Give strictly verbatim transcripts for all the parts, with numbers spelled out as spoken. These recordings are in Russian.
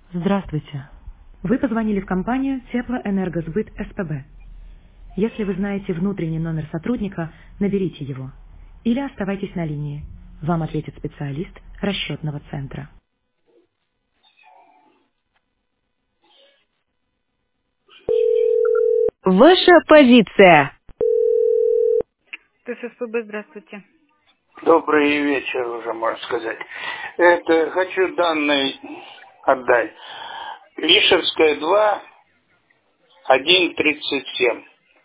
Здравствуйте. Вы позвонили в компанию Теплоэнергосбыт СПБ. Если вы знаете внутренний номер сотрудника, наберите его. Или оставайтесь на линии. Вам ответит специалист расчетного центра. Ваша позиция. ТССПБ, здравствуйте. Добрый вечер уже, можно сказать. Это хочу данные отдать. Вишерская два, один тридцать семь.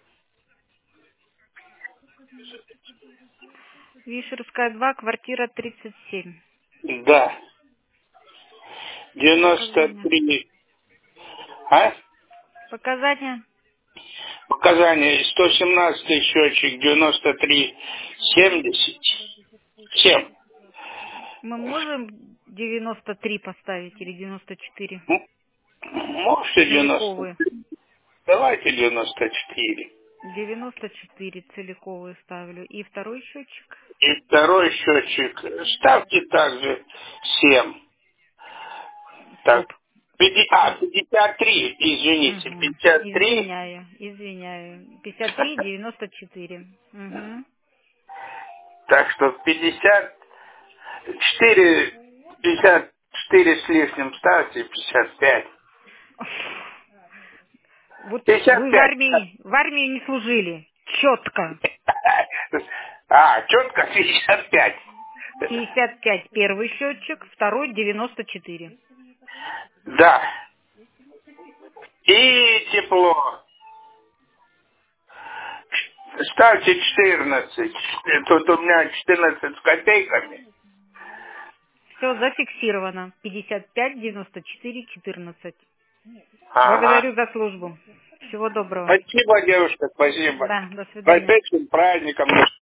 Вишерская два, квартира тридцать семь. Да. девяносто Показания. три. А? Показания. Показания. сто семнадцать счетчик, девяносто три семьдесят семь. Мы можем девяносто три поставить или девяносто четыре? М, Можете девяносто Целиковые. три? Давайте девяносто четыре. девяносто четыре целиковые ставлю. И второй счетчик. И второй счетчик. Ставьте также семь. Так, Стоп. пяти- а, пятьдесят три, извините, Угу. пятьдесят три, Извиняю, извиняю. пятьдесят три девяносто четыре. Угу. так что пятьдесят четыре, пятьдесят четыре с лишним ставьте, пятьдесят пять. Вот пятьдесят вы в пять. армии, в армии не служили. Четко. А, четко пятьдесят пять. пятьдесят пять первый счетчик, второй девяносто четыре. Да. И тепло. Ставьте четырнадцать. Тут у меня четырнадцать с копейками. Все зафиксировано. пятьдесят пять девяносто четыре четырнадцать. Ага. Благодарю за службу. Всего доброго. Спасибо, девушка, спасибо. Да, до С свидания. прошедшим праздником.